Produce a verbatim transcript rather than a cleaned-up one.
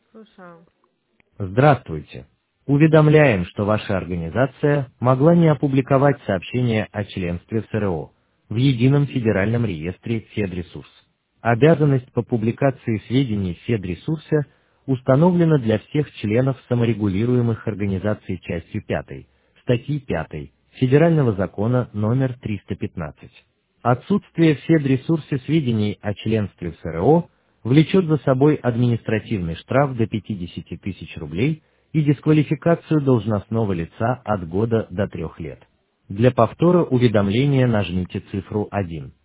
Слушаю. Здравствуйте. Уведомляем, что ваша организация могла не опубликовать сообщение о членстве в СРО в Едином федеральном реестре Федресурс. Обязанность по публикации сведений в Федресурсе установлена для всех членов саморегулируемых организаций частью пятой, статьи пятой Федерального закона номер триста пятнадцать. Отсутствие в Федресурсе сведений о членстве в СРО влечет за собой административный штраф до пятидесяти тысяч рублей и дисквалификацию должностного лица от года до трех лет. Для повтора уведомления нажмите цифру один.